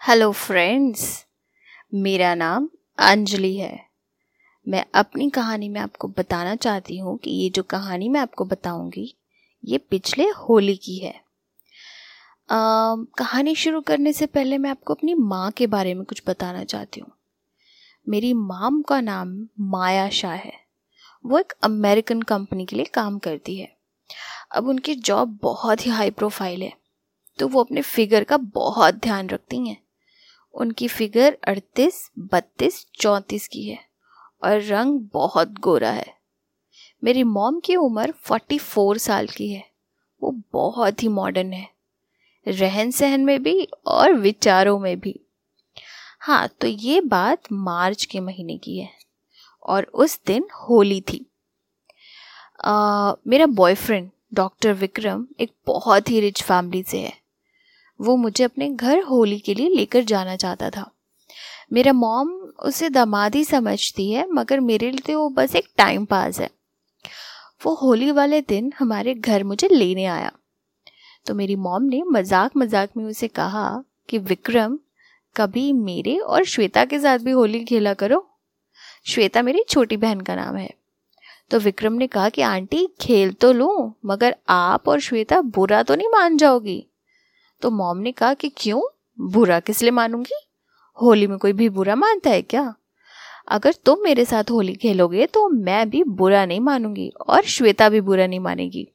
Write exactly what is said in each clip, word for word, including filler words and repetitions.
Hello friends, मेरा नाम अंजलि है। मैं अपनी कहानी में आपको बताना चाहती हूँ कि ये जो कहानी मैं आपको बताऊँगी ये पिछले होली की है। आ, कहानी शुरू करने से पहले मैं आपको अपनी माँ के बारे में कुछ बताना चाहती हूँ। मेरी माम का नाम माया शाह है। वो एक अमेरिकन कंपनी के लिए काम करती है। अब उनकी जॉब बहुत ही हाई प्रोफाइल है, तो वो अपने फिगर का बहुत ध्यान रखती हैं। उनकी फिगर अड़तीस, बत्तीस, चौंतीस की है और रंग बहुत गोरा है। मेरी मॉम की उम्र चौवालीस साल की है। वो बहुत ही मॉडर्न है, रहन सहन में भी और विचारों में भी। हाँ, तो ये बात मार्च के महीने की है और उस दिन होली थी। आ, मेरा बॉयफ्रेंड डॉक्टर विक्रम एक बहुत ही रिच फैमिली से है। वो मुझे अपने घर होली के लिए लेकर जाना चाहता था। मेरा मॉम उसे दामाद ही समझती है, मगर मेरे लिए वो बस एक टाइम पास है। वो होली वाले दिन हमारे घर मुझे लेने आया, तो मेरी मॉम ने मजाक मजाक में उसे कहा कि विक्रम, कभी मेरे और श्वेता के साथ भी होली खेला करो। श्वेता मेरी छोटी बहन का नाम है। तो विक्रम ने कहा कि आंटी खेल तो लूँ, मगर आप और श्वेता बुरा तो नहीं मान जाओगी। तो मॉम ने कहा कि क्यों, बुरा किस लिए मानूंगी? होली में कोई भी बुरा मानता है क्या? अगर तुम मेरे साथ होली खेलोगे तो मैं भी बुरा नहीं मानूंगी और श्वेता भी बुरा नहीं मानेगी।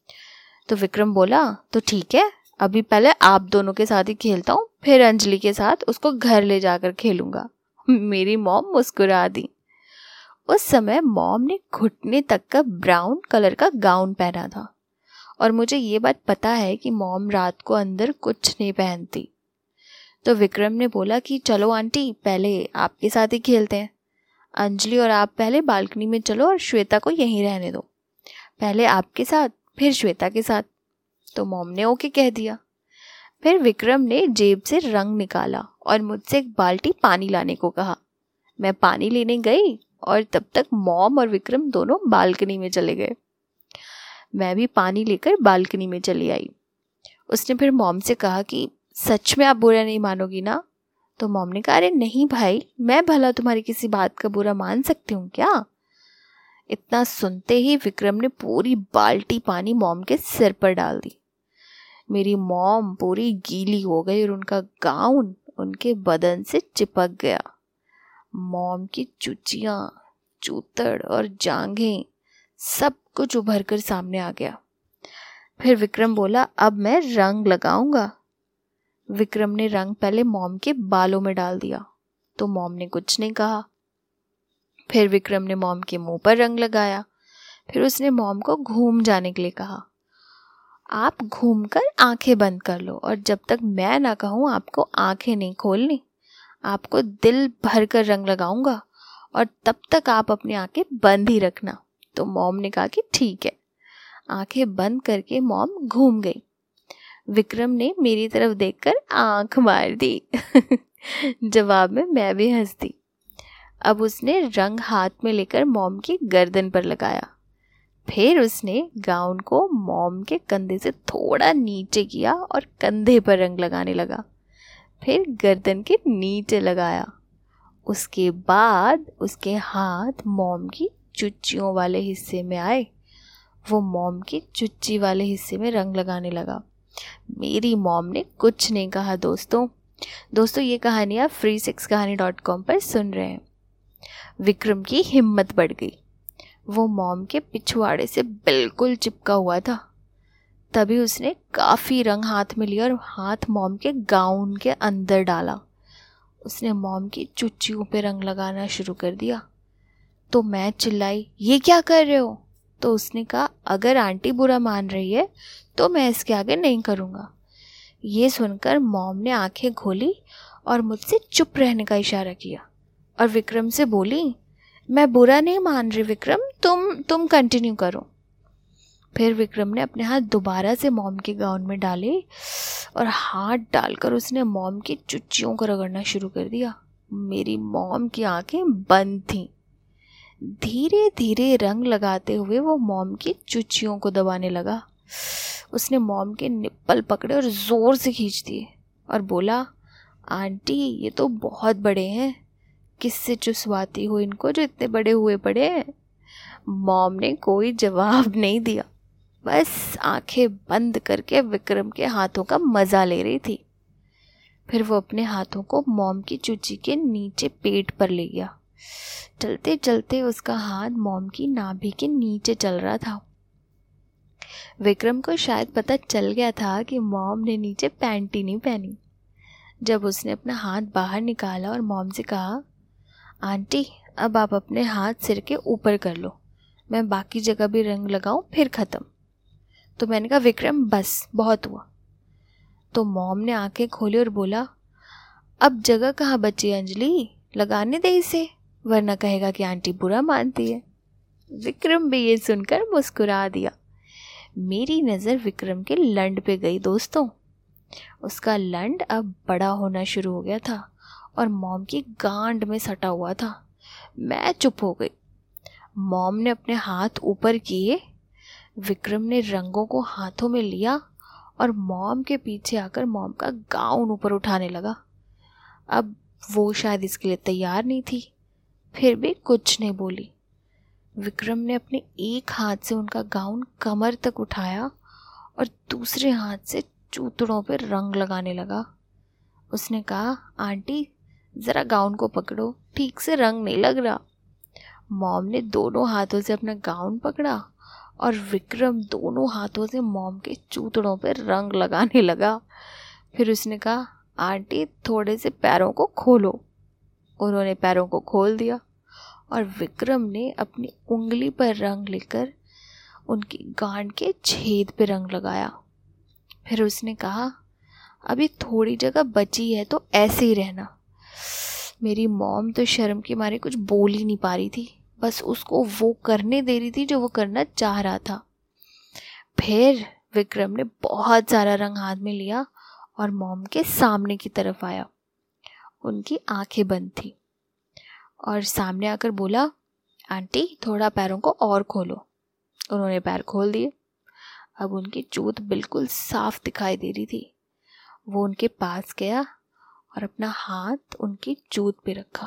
तो विक्रम बोला, तो ठीक है, अभी पहले आप दोनों के साथ ही खेलता हूँ, फिर अंजलि के साथ उसको घर ले जाकर खेलूंगा। मेरी मॉम मुस्कुरा दी। उस समय मॉम ने घुटने तक का ब्राउन कलर का गाउन पहना था और मुझे ये बात पता है कि मॉम रात को अंदर कुछ नहीं पहनती। तो विक्रम ने बोला कि चलो आंटी, पहले आपके साथ ही खेलते हैं। अंजलि और आप पहले बालकनी में चलो और श्वेता को यहीं रहने दो। पहले आपके साथ, फिर श्वेता के साथ। तो मॉम ने ओके कह दिया। फिर विक्रम ने जेब से रंग निकाला और मुझसे एक बाल्टी पानी लाने को कहा। मैं पानी लेने गई और तब तक मॉम और विक्रम दोनों बालकनी में चले गए। मैं भी पानी लेकर बालकनी में चली आई। उसने फिर मॉम से कहा कि सच में आप बुरा नहीं मानोगी ना? तो मॉम ने कहा, अरे नहीं भाई, मैं भला तुम्हारी किसी बात का बुरा मान सकती हूँ क्या? इतना सुनते ही विक्रम ने पूरी बाल्टी पानी मॉम के सिर पर डाल दी। मेरी मॉम पूरी गीली हो गई और उनका गाउन उनके बदन से चिपक गया। मॉम की चुचियाँ, चूतड़ और जांघें सब कुछ उभर कर सामने आ गया। फिर विक्रम बोला, अब मैं रंग लगाऊंगा। विक्रम ने रंग पहले मॉम के बालों में डाल दिया, तो मॉम ने कुछ नहीं कहा। फिर विक्रम ने मॉम के मुंह पर रंग लगाया। फिर उसने मॉम को घूम जाने के लिए कहा। आप घूमकर आंखें बंद कर लो और जब तक मैं ना कहूँ आपको आंखें नहीं खोलनी। आपको दिल भर कर रंग लगाऊंगा और तब तक आप अपनी आंखें बंद ही रखना। तो मॉम ने कहा कि ठीक है। आंखें बंद करके मॉम घूम गई। विक्रम ने मेरी तरफ देखकर आंख मार दी। जवाब में मैं भी हंस दी। अब उसने रंग हाथ में लेकर मॉम की गर्दन पर लगाया। फिर उसने गाउन को मॉम के कंधे से थोड़ा नीचे किया और कंधे पर रंग लगाने लगा। फिर गर्दन के नीचे लगाया। उसके बाद उसके हाथ मॉम की चुच्चियों वाले हिस्से में आए। वो मॉम की चुच्ची वाले हिस्से में रंग लगाने लगा। मेरी मॉम ने कुछ नहीं कहा। दोस्तों दोस्तों ये कहानी आप free sex kahani dot com पर सुन रहे हैं। विक्रम की हिम्मत बढ़ गई। वो मॉम के पिछवाड़े से बिल्कुल चिपका हुआ था। तभी उसने काफ़ी रंग हाथ में लिया और हाथ मॉम के गाउन के अंदर डाला। उसने मॉम की चुच्चियों पे रंग लगाना शुरू कर दिया। तो मैं चिल्लाई, ये क्या कर रहे हो? तो उसने कहा, अगर आंटी बुरा मान रही है तो मैं इसके आगे नहीं करूँगा। ये सुनकर मॉम ने आंखें खोली और मुझसे चुप रहने का इशारा किया और विक्रम से बोली, मैं बुरा नहीं मान रही विक्रम, तुम तुम कंटिन्यू करो। फिर विक्रम ने अपने हाथ दोबारा से मॉम के गाउन में डाले और हाथ डालकर उसने मॉम की चुच्चियों को रगड़ना शुरू कर दिया। मेरी मॉम की आंखें बंद थीं। धीरे धीरे रंग लगाते हुए वो मॉम की चुच्चियों को दबाने लगा। उसने मॉम के निप्पल पकड़े और ज़ोर से खींच दिए और बोला, आंटी ये तो बहुत बड़े हैं, किससे चुसवाती हो इनको जो इतने बड़े हुए पड़े हैं। मॉम ने कोई जवाब नहीं दिया, बस आंखें बंद करके विक्रम के हाथों का मज़ा ले रही थी। फिर वो अपने हाथों को मॉम की चूची के नीचे पेट पर ले गया। चलते चलते उसका हाथ मॉम की नाभि के नीचे चल रहा था। विक्रम को शायद पता चल गया था कि मॉम ने नीचे पैंट ही नहीं पहनी। जब उसने अपना हाथ बाहर निकाला और मॉम से कहा, आंटी अब आप अपने हाथ सिर के ऊपर कर लो, मैं बाकी जगह भी रंग लगाऊं फिर ख़त्म। तो मैंने कहा, विक्रम बस बहुत हुआ। तो मॉम ने आंखें खोली और बोला, अब जगह कहाँ बची अंजलि, लगाने दे इसे, वरना कहेगा कि आंटी बुरा मानती है। विक्रम भी ये सुनकर मुस्कुरा दिया। मेरी नज़र विक्रम के लंड पे गई दोस्तों। उसका लंड अब बड़ा होना शुरू हो गया था और मॉम की गांड में सटा हुआ था। मैं चुप हो गई। मॉम ने अपने हाथ ऊपर किए। विक्रम ने रंगों को हाथों में लिया और मॉम के पीछे आकर मॉम का गाउन ऊपर उठाने लगा। अब वो शायद इसके लिए तैयार नहीं थी, फिर भी कुछ नहीं बोली। विक्रम ने अपने एक हाथ से उनका गाउन कमर तक उठाया और दूसरे हाथ से चूतड़ों पर रंग लगाने लगा। उसने कहा, आंटी ज़रा गाउन को पकड़ो, ठीक से रंग नहीं लग रहा। मॉम ने दोनों हाथों से अपना गाउन पकड़ा और विक्रम दोनों हाथों से मॉम के चूतड़ों पर रंग लगाने लगा। फिर उसने कहा, आंटी थोड़े से पैरों को खोलो। उन्होंने पैरों को खोल दिया और विक्रम ने अपनी उंगली पर रंग लेकर उनकी गांड के छेद पे रंग लगाया। फिर उसने कहा, अभी थोड़ी जगह बची है तो ऐसे ही रहना। मेरी मॉम तो शर्म के मारे कुछ बोल ही नहीं पा रही थी, बस उसको वो करने दे रही थी जो वो करना चाह रहा था। फिर विक्रम ने बहुत सारा रंग हाथ में लिया और मॉम के सामने की तरफ आया। उनकी आंखें बंद थी और सामने आकर बोला, आंटी थोड़ा पैरों को और खोलो। उन्होंने पैर खोल दिए। अब उनकी चूत बिल्कुल साफ दिखाई दे रही थी। वो उनके पास गया और अपना हाथ उनकी चूत पे रखा।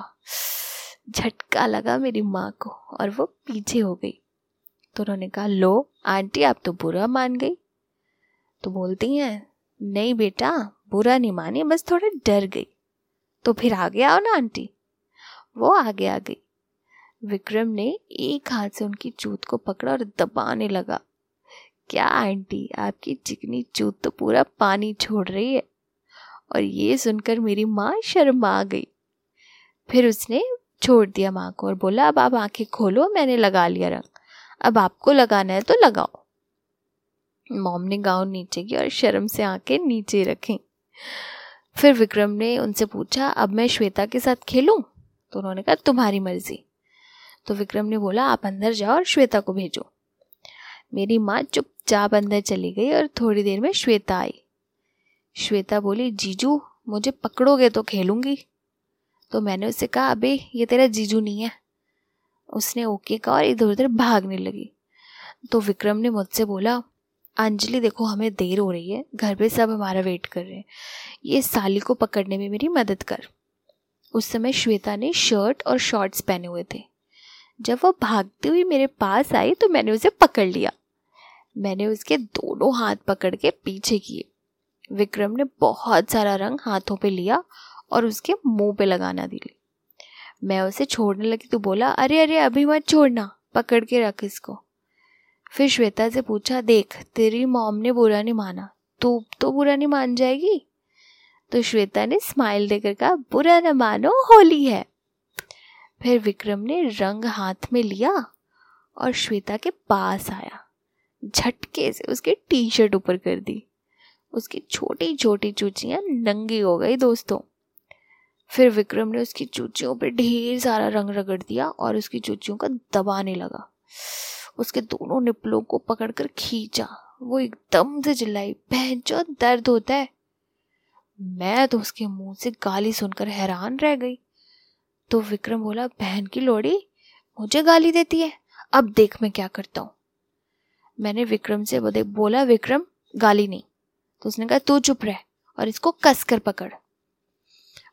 झटका लगा मेरी माँ को और वो पीछे हो गई। तो उन्होंने कहा, लो आंटी आप तो बुरा मान गई। तो बोलती हैं, नहीं बेटा बुरा नहीं मानी, बस थोड़ा डर गई। तो फिर आगे आओ ना आंटी। वो आगे आ गई। विक्रम ने एक हाथ से उनकी चूत को पकड़ा और दबाने लगा। क्या आंटी आपकी चिकनी चूत तो पूरा पानी छोड़ रही है। और ये सुनकर मेरी माँ शर्मा गई। फिर उसने छोड़ दिया माँ को और बोला, अब आप आंखें खोलो, मैंने लगा लिया रंग, अब आपको लगाना है तो लगाओ। मॉम ने गाउन नीचे किया और शर्म से आंखें नीचे रखी। फिर विक्रम ने उनसे पूछा, अब मैं श्वेता के साथ खेलूं? तो उन्होंने कहा, तुम्हारी मर्जी। तो विक्रम ने बोला, आप अंदर जाओ और श्वेता को भेजो। मेरी माँ चुपचाप अंदर चली गई और थोड़ी देर में श्वेता आई। श्वेता बोली, जीजू मुझे पकड़ोगे तो खेलूंगी। तो मैंने उससे कहा, अबे ये तेरा जीजू नहीं है। उसने ओके कहा और इधर उधर भागने लगी। तो विक्रम ने मुझसे बोला, अंजलि देखो हमें देर हो रही है, घर पे सब हमारा वेट कर रहे हैं, ये साली को पकड़ने में मेरी मदद कर। उस समय श्वेता ने शर्ट और शॉर्ट्स पहने हुए थे। जब वो भागती हुई मेरे पास आई तो मैंने उसे पकड़ लिया। मैंने उसके दोनों हाथ पकड़ के पीछे किए। विक्रम ने बहुत सारा रंग हाथों पे लिया और उसके मुंह पे लगाना दिली। मैं उसे छोड़ने लगी तो बोला, अरे अरे अभी मत छोड़ना, पकड़ के रख इसको। फिर श्वेता से पूछा, देख तेरी मॉम ने बुरा नहीं माना, तू तो बुरा नहीं मान जाएगी? तो श्वेता ने स्माइल देकर कहा, बुरा न मानो, होली है। फिर विक्रम ने रंग हाथ में लिया और श्वेता के पास आया। झटके से उसकी टी शर्ट ऊपर कर दी। उसकी छोटी छोटी चूचियां नंगी हो गई दोस्तों। फिर विक्रम ने उसकी चूचियों पे ढेर सारा रंग रगड़ दिया और उसकी चूचियों को दबाने लगा। उसके दोनों निपलों को पकड़कर खींचा। वो एकदम से चिल्लाई, भैंचो दर्द होता है। मैं तो उसके मुंह से गाली सुनकर हैरान रह गई। तो विक्रम बोला, बहन की लोड़ी मुझे गाली देती है, अब देख मैं क्या करता हूँ। मैंने विक्रम से बोला, विक्रम गाली नहीं। तो उसने कहा, तू चुप रह और इसको कस कर पकड़।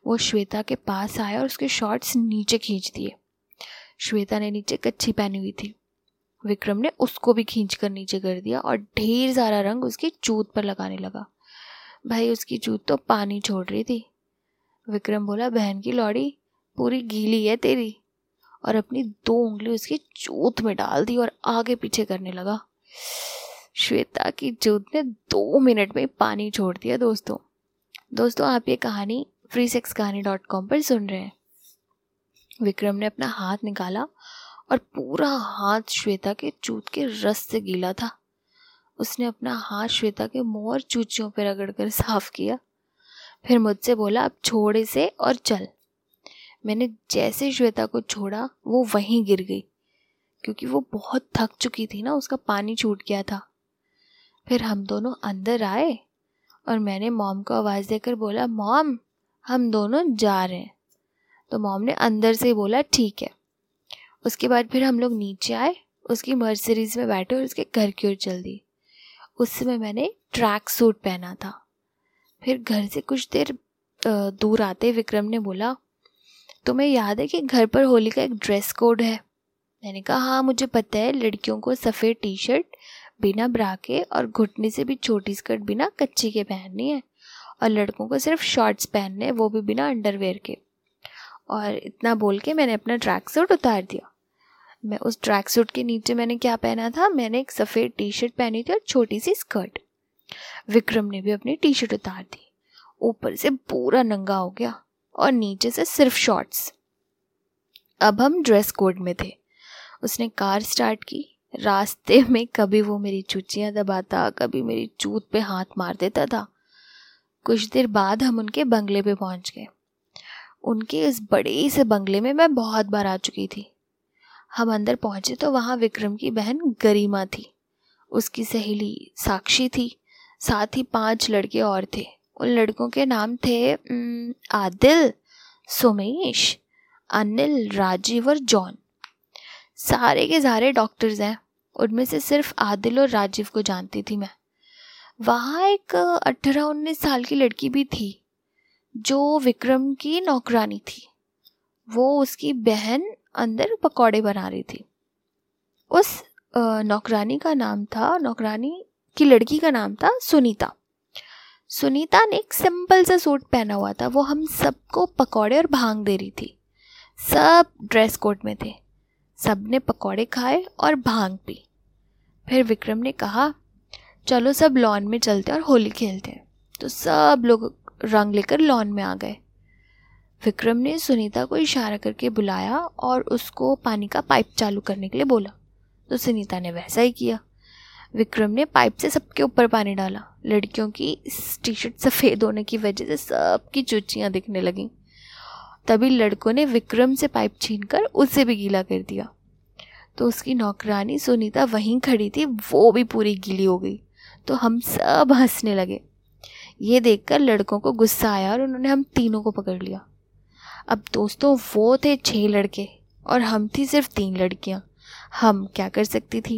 वो श्वेता के पास आया और उसके शॉर्ट्स नीचे खींच दिए। श्वेता ने नीचे कच्छी पहनी हुई थी। विक्रम ने उसको भी खींच कर नीचे कर दिया और ढेर सारा रंग उसकी चूत पर लगाने लगा। भाई उसकी चूत तो पानी छोड़ रही थी। विक्रम बोला, बहन की लौड़ी पूरी गीली है तेरी, और अपनी दो उंगली उसकी चूत में डाल दी और आगे पीछे करने लगा। श्वेता की चूत ने दो मिनट में पानी छोड़ दिया। दोस्तों दोस्तों आप ये कहानी free sex kahani dot com पर सुन रहे हैं। विक्रम ने अपना हाथ निकाला और पूरा हाथ श्वेता के चूत के रस से गीला था। उसने अपना हाथ श्वेता के मुंह और चूचियों पर रगड़कर साफ किया। फिर मुझसे बोला, अब छोड़ इसे और चल। मैंने जैसे श्वेता को छोड़ा वो वहीं गिर गई, क्योंकि वो बहुत थक चुकी थी ना, उसका पानी छूट गया था। फिर हम दोनों अंदर आए और मैंने मॉम को आवाज़ देकर बोला, मॉम हम दोनों जा रहे हैं। तो मॉम ने अंदर से बोला, ठीक है। उसके बाद फिर हम लोग नीचे आए, उसकी मर्सिडीज में बैठे और उसके घर की ओर चल दी। उस समय मैंने ट्रैक सूट पहना था। फिर घर से कुछ देर दूर आते विक्रम ने बोला, तुम्हें याद है कि घर पर होली का एक ड्रेस कोड है? मैंने कहा, हाँ मुझे पता है, लड़कियों को सफ़ेद टी शर्ट बिना ब्रा के और घुटने से भी छोटी स्कर्ट बिना कच्ची के पहननी है, और लड़कों को सिर्फ शॉर्ट्स पहनने हैं, वो भी बिना अंडरवेयर के। और इतना बोल के मैंने अपना ट्रैक सूट उतार दिया। मैं उस ट्रैक सूट के नीचे मैंने क्या पहना था? मैंने एक सफ़ेद टी शर्ट पहनी थी और छोटी सी स्कर्ट। विक्रम ने भी अपनी टी शर्ट उतार दी, ऊपर से पूरा नंगा हो गया और नीचे से सिर्फ शॉर्ट्स। अब हम ड्रेस कोड में थे। उसने कार स्टार्ट की। रास्ते में कभी वो मेरी चूचियाँ दबाता, कभी मेरी चूत पे हाथ मार देता था। कुछ देर बाद हम उनके बंगले पे पहुंच गए। उनके इस बड़े से बंगले में मैं बहुत बार आ चुकी थी। हम अंदर पहुंचे तो वहाँ विक्रम की बहन गरिमा थी, उसकी सहेली साक्षी थी, साथ ही पांच लड़के और थे। उन लड़कों के नाम थे आदिल, सोमेश, अनिल, राजीव और जॉन। सारे के सारे डॉक्टर्स हैं। उनमें से सिर्फ आदिल और राजीव को जानती थी मैं। वहाँ एक अठारह उन्नीस साल की लड़की भी थी जो विक्रम की नौकरानी थी। वो उसकी बहन अंदर पकौड़े बना रही थी। उस नौकरानी का नाम था नौकरानी की लड़की का नाम था सुनीता। सुनीता ने एक सिंपल सा सूट पहना हुआ था। वो हम सबको पकौड़े और भांग दे रही थी। सब ड्रेस कोड में थे। सब ने पकौड़े खाए और भांग पी। फिर विक्रम ने कहा, चलो सब लॉन में चलते हैं और होली खेलते हैं। तो सब लोग रंग लेकर लॉन में आ गए। विक्रम ने सुनीता को इशारा करके बुलाया और उसको पानी का पाइप चालू करने के लिए बोला। तो सुनीता ने वैसा ही किया। विक्रम ने पाइप से सबके ऊपर पानी डाला। लड़कियों की टी शर्ट सफ़ेद होने की वजह से सबकी चूचियाँ दिखने लगीं। तभी लड़कों ने विक्रम से पाइप छीनकर उसे भी गीला कर दिया। तो उसकी नौकरानी सुनीता वहीं खड़ी थी, वो भी पूरी गीली हो गई। तो हम सब हंसने लगे। ये देखकर लड़कों को गुस्सा आया और उन्होंने हम तीनों को पकड़ लिया। अब दोस्तों वो थे छह लड़के और हम थी सिर्फ तीन लड़कियां। हम क्या कर सकती थी?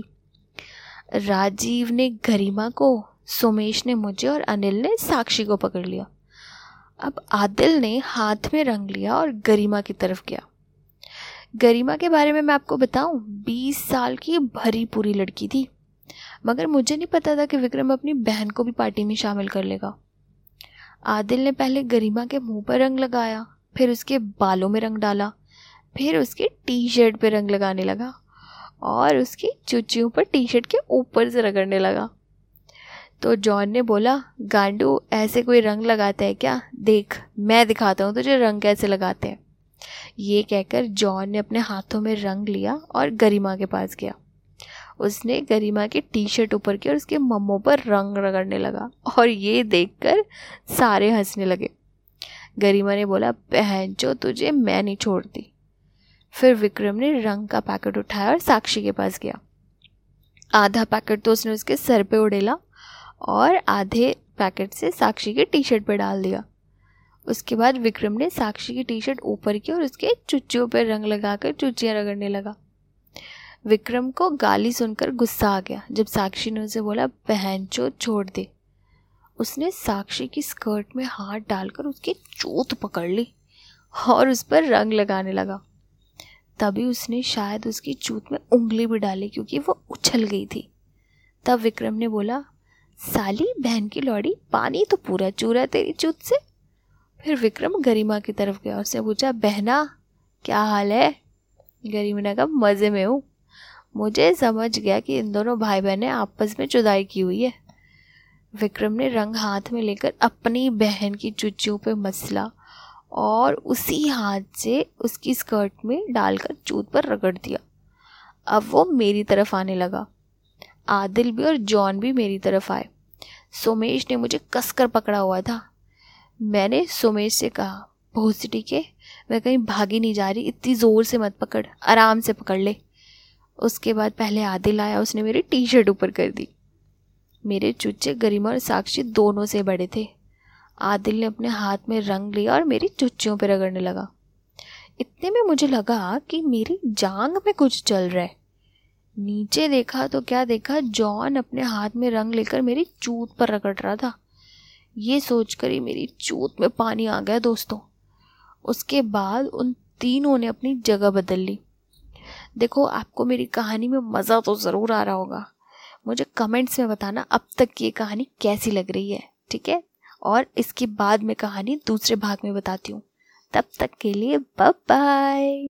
राजीव ने गरिमा को, सोमेश ने मुझे और अनिल ने साक्षी को पकड़ लिया। अब आदिल ने हाथ में रंग लिया और गरिमा की तरफ गया। गरिमा के बारे में मैं आपको बताऊं, बीस साल की भरी पूरी लड़की थी। मगर मुझे नहीं पता था कि विक्रम अपनी बहन को भी पार्टी में शामिल कर लेगा। आदिल ने पहले गरिमा के मुंह पर रंग लगाया, फिर उसके बालों में रंग डाला, फिर उसकी टी शर्ट पे रंग लगाने लगा और उसकी चूचियों पर टी शर्ट के ऊपर से रगड़ने लगा। तो जॉन ने बोला, गांडू ऐसे कोई रंग लगाता है क्या? देख मैं दिखाता हूँ तुझे रंग कैसे लगाते हैं। ये कहकर जॉन ने अपने हाथों में रंग लिया और गरिमा के पास गया। उसने गरिमा की टी शर्ट ऊपर की और उसके मम्मों पर रंग रगड़ने लगा और ये देखकर सारे हंसने लगे। गरिमा ने बोला, बहन जो तुझे मैं नहीं छोड़ती। फिर विक्रम ने रंग का पैकेट उठाया और साक्षी के पास गया। आधा पैकेट तो उसने उसके सर पे उड़ेला और आधे पैकेट से साक्षी की टी शर्ट पे डाल दिया। उसके बाद विक्रम ने साक्षी की टी शर्ट ऊपर की और उसके चुच्चियों पर रंग लगाकर चुच्चियाँ रगड़ने लगा। विक्रम को गाली सुनकर गुस्सा आ गया जब साक्षी ने उसे बोला, बहन चो छोड़ दे। उसने साक्षी की स्कर्ट में हाथ डालकर उसकी चोट पकड़ ली और उस पर रंग लगाने लगा। तभी उसने शायद उसकी चूत में उंगली भी डाली क्योंकि वो उछल गई थी। तब विक्रम ने बोला, साली बहन की लौड़ी, पानी तो पूरा चूरा है तेरी चूत से। फिर विक्रम गरिमा की तरफ गया, उसने पूछा, बहना क्या हाल है? गरिमा ने कहा, मज़े में हूँ। मुझे समझ गया कि इन दोनों भाई बहन ने आपस में जुदाई की हुई है। विक्रम ने रंग हाथ में लेकर अपनी बहन की चुच्चियों पे मसला और उसी हाथ से उसकी स्कर्ट में डालकर चूत पर रगड़ दिया। अब वो मेरी तरफ आने लगा। आदिल भी और जॉन भी मेरी तरफ आए। सोमेश ने मुझे कसकर पकड़ा हुआ था। मैंने सोमेश से कहा, भोसड़ी के, मैं कहीं भागी नहीं जा रही, इतनी ज़ोर से मत पकड़, आराम से पकड़ ले। उसके बाद पहले आदिल आया, उसने मेरी टी शर्ट ऊपर कर दी। मेरे चुच्चे गरिमा और साक्षी दोनों से बड़े थे। आदिल ने अपने हाथ में रंग लिया और मेरी चुच्चियों पर रगड़ने लगा। इतने में मुझे लगा कि मेरी जांघ में कुछ चल रहा है। नीचे देखा तो क्या देखा, जॉन अपने हाथ में रंग लेकर मेरी चूत पर रगड़ रहा था। ये सोचकर ही मेरी चूत में पानी आ गया दोस्तों। उसके बाद उन तीनों ने अपनी जगह बदल ली। देखो, आपको मेरी कहानी में मज़ा तो ज़रूर आ रहा होगा। मुझे कमेंट्स में बताना अब तक की ये कहानी कैसी लग रही है, ठीक है? और इसके बाद मैं कहानी दूसरे भाग में बताती हूँ। तब तक के लिए बाय बाय।